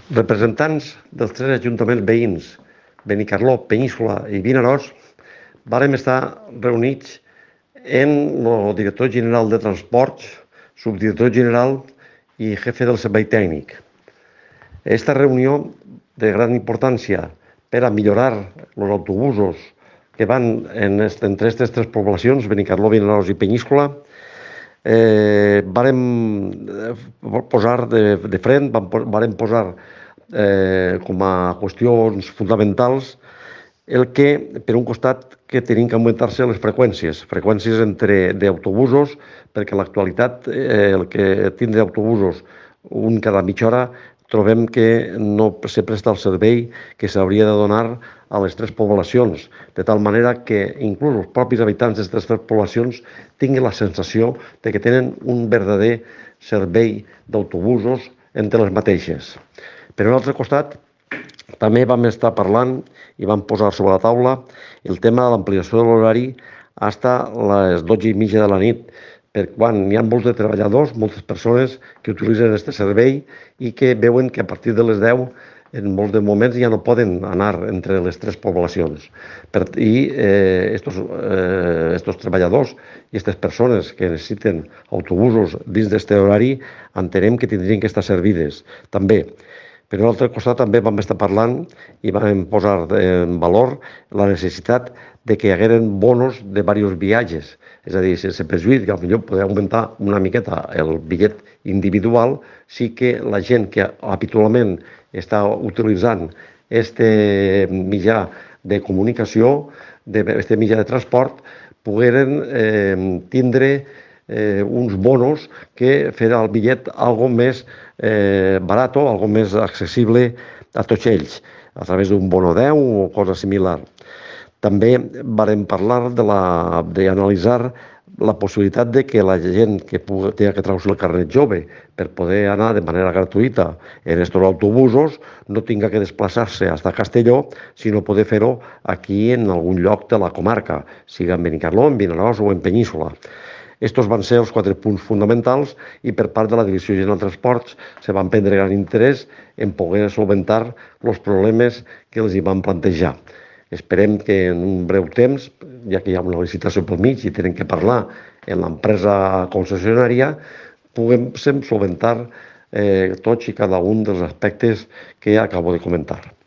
Representants dels tres ajuntaments veïns, Benicarló, Peníscola i Vinaròs, vàrem estar reunits en el director general de Transports, subdirector general i jefe del servei tècnic. Esta reunió de gran importància per a millorar els autobusos que van entre aquestes tres poblacions, Benicarló, Vinaròs i Peníscola, vàrem posar de front, vàrem posar com a qüestions fonamentals el que, per un costat, que tenim que augmentar-se les freqüències d'autobusos, perquè en l'actualitat el que tindre autobusos un cada mitja hora trobem que no se presta el servei que s'hauria de donar a les tres poblacions, de tal manera que inclús els propis habitants d'aquestes tres poblacions tinguin la sensació de que tenen un verdader servei d'autobusos entre les mateixes. Per un altre costat, també vam estar parlant i vam posar sobre la taula el tema de l'ampliació de l'horari fins a les 12:30 de la nit, per quan hi ha molts de treballadors, moltes persones que utilitzen aquest servei i que veuen que a partir de les 10 en molts de moments ja no poden anar entre les tres poblacions. I estos treballadors i aquestes persones que necessiten autobusos dins d'aquest horari entenem que tindrien que estar servides també. Per un altre costat, també vam estar parlant i vam posar en valor la necessitat de que hi hagueren bonos de diversos viatges. És a dir, sense perjuís que potser poder augmentar una miqueta el bitllet individual, sí que la gent que habitualment està utilitzant aquest mitjà de comunicació, aquest mitjà de transport, pogueren tindre uns bonos que farà el bitllet algo més barat, algo més accessible a tots ells, a través d'un bono 10 o cosa similar. També vàrem parlar d'analitzar la possibilitat de que la gent que té que treure el carnet jove per poder anar de manera gratuïta en aquests autobusos no tinga que desplaçar-se fins a Castelló, sinó poder fer-ho aquí en algun lloc de la comarca, sigui en Benicarló, en Vinaròs o en Peníscola. Estos van ser els 4 punts fonamentals i per part de la Direcció General de Transports se van prendre gran interès en poder solventar els problemes que els hi van plantejar. Esperem que en un breu temps, ja que hi ha una licitació pel mig i tenen que parlar en l'empresa concessionària, puguem solventar tots i cada un dels aspectes que acabo de comentar.